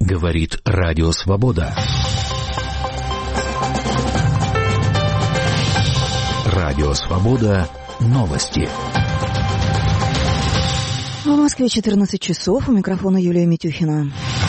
Говорит Радио Свобода. Радио Свобода. Новости. В Москве 14 часов. У микрофона Юлия Митюхина.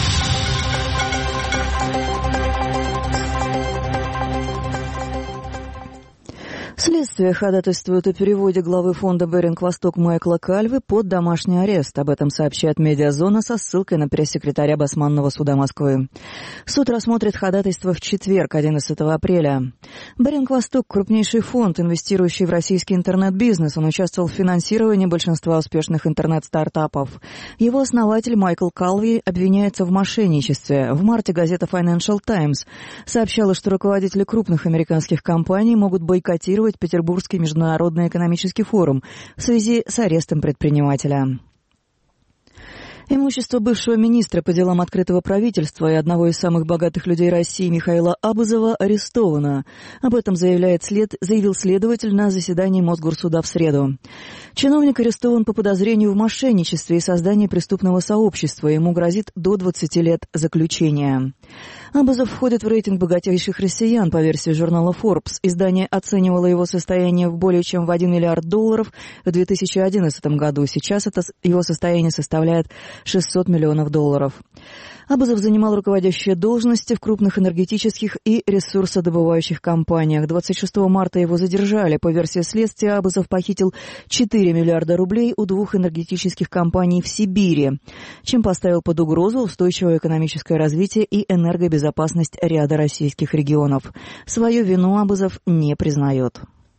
Следствие ходатайствует о переводе главы фонда «Беринг-Восток» Майкла Кальвы под домашний арест. Об этом сообщает «Медиазона» со ссылкой на пресс-секретаря Басманного суда Москвы. Суд рассмотрит ходатайство в четверг, 11 апреля. «Беринг-Восток» — крупнейший фонд, инвестирующий в российский интернет-бизнес. Он участвовал в финансировании большинства успешных интернет-стартапов. Его основатель Майкл Кальви обвиняется в мошенничестве. В марте газета Financial Times сообщала, что руководители крупных американских компаний могут бойкотировать Петербургский международный экономический форум в связи с арестом предпринимателя. Имущество бывшего министра по делам открытого правительства и одного из самых богатых людей России Михаила Абазова арестовано. Об этом заявил следователь на заседании Мосгорсуда в среду. Чиновник арестован по подозрению в мошенничестве и создании преступного сообщества. Ему грозит до 20 лет заключения. Абазов входит в рейтинг богатейших россиян по версии журнала Forbes. Издание оценивало его состояние в более чем в $1 миллиард в 2011 году. Сейчас его состояние составляет $600 миллионов. Абазов занимал руководящие должности в крупных энергетических и ресурсодобывающих компаниях. 26 марта его задержали. По версии следствия, Абазов похитил $4 миллиарда у двух энергетических компаний в Сибири, чем поставил под угрозу устойчивое экономическое развитие и энергобезопасность ряда российских регионов. Свою вину Абазов не признает.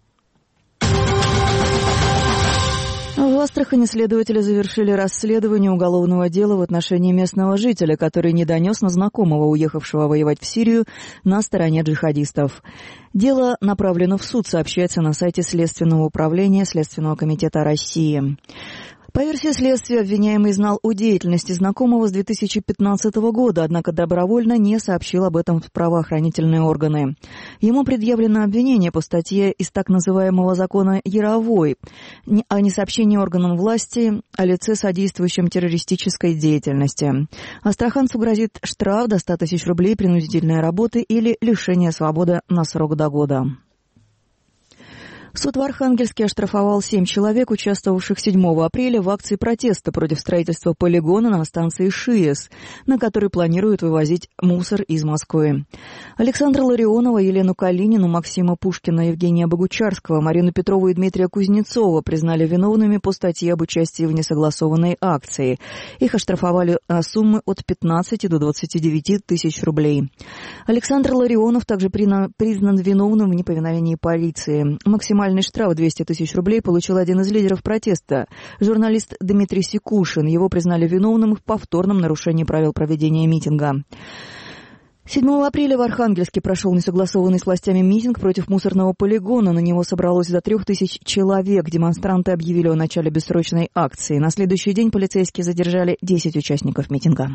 В Астрахани следователи завершили расследование уголовного дела в отношении местного жителя, который не донес на знакомого, уехавшего воевать в Сирию, на стороне джихадистов. Дело направлено в суд, сообщается на сайте Следственного управления Следственного комитета России. По версии следствия, обвиняемый знал о деятельности знакомого с 2015 года, однако добровольно не сообщил об этом в правоохранительные органы. Ему предъявлено обвинение по статье из так называемого закона Яровой о несообщении органам власти о лице, содействующем террористической деятельности. Астраханцу грозит штраф до 100 тысяч рублей, принудительной работы или лишение свободы на срок до года. Суд в Архангельске оштрафовал 7 человек, участвовавших 7 апреля в акции протеста против строительства полигона на станции ШИЭС, на который планируют вывозить мусор из Москвы. Александра Ларионова, Елену Калинину, Максима Пушкина, Евгения Богучарского, Марину Петрову и Дмитрия Кузнецова признали виновными по статье об участии в несогласованной акции. Их оштрафовали на суммы от 15 до 29 тысяч рублей. Александр Ларионов также признан виновным в неповиновении полиции. Максимальный штраф 200 тысяч рублей получил один из лидеров протеста, журналист Дмитрий Секушин. Его признали виновным в повторном нарушении правил проведения митинга. 7 апреля в Архангельске прошел несогласованный с властями митинг против мусорного полигона. На него собралось до 3000 человек. Демонстранты объявили о начале бессрочной акции. На следующий день полицейские задержали 10 участников митинга.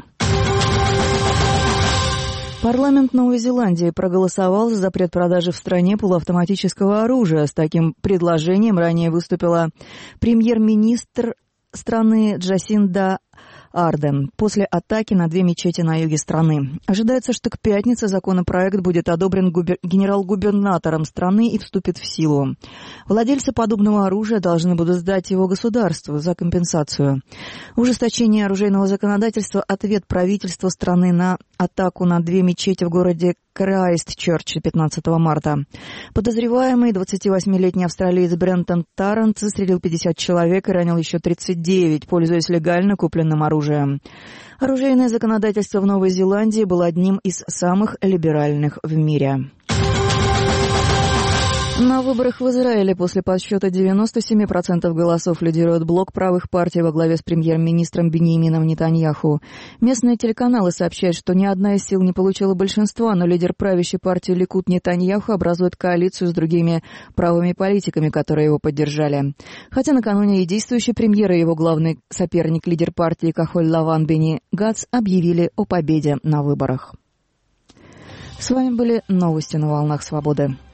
Парламент Новой Зеландии проголосовал за запрет продажи в стране полуавтоматического оружия. С таким предложением ранее выступила премьер-министр страны Джасинда Арден после атаки на 2 мечети на юге страны. Ожидается, что к пятнице законопроект будет одобрен генерал-губернатором страны и вступит в силу. Владельцы подобного оружия должны будут сдать его государству за компенсацию. Ужесточение оружейного законодательства — ответ правительства страны на атаку на 2 мечети в городе Крайстчерч 15 марта. Подозреваемый 28-летний австралиец Брентон Тарант застрелил 50 человек и ранил еще 39, пользуясь легально купленным оружием. Оружейное законодательство в Новой Зеландии было одним из самых либеральных в мире. На выборах в Израиле после подсчета 97% голосов лидирует блок правых партий во главе с премьер-министром Биньямином Нетаньяху. Местные телеканалы сообщают, что ни одна из сил не получила большинства, но лидер правящей партии Ликуд Нетаньяху образует коалицию с другими правыми политиками, которые его поддержали. Хотя накануне и действующий премьер, и его главный соперник, лидер партии Кахоль-Лаван Бени Гац, объявили о победе на выборах. С вами были новости на волнах свободы.